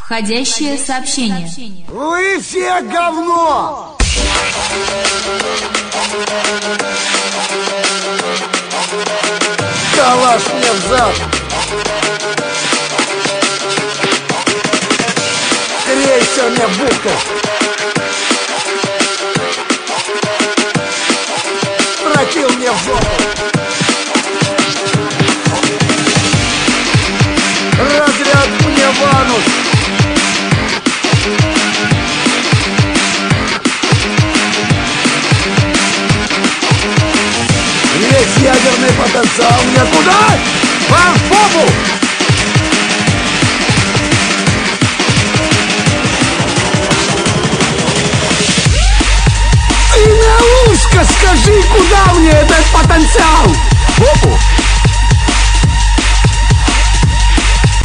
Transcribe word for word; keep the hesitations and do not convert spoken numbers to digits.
Входящее сообщение. Вы все говно! Калаш мне в зад! Крейся мне бука! Тротил мне в жопу! Разряд мне в анус! Весь ядерный потенциал мне куда? Вам в попу! Ты на ушко скажи, куда мне этот потенциал? В попу?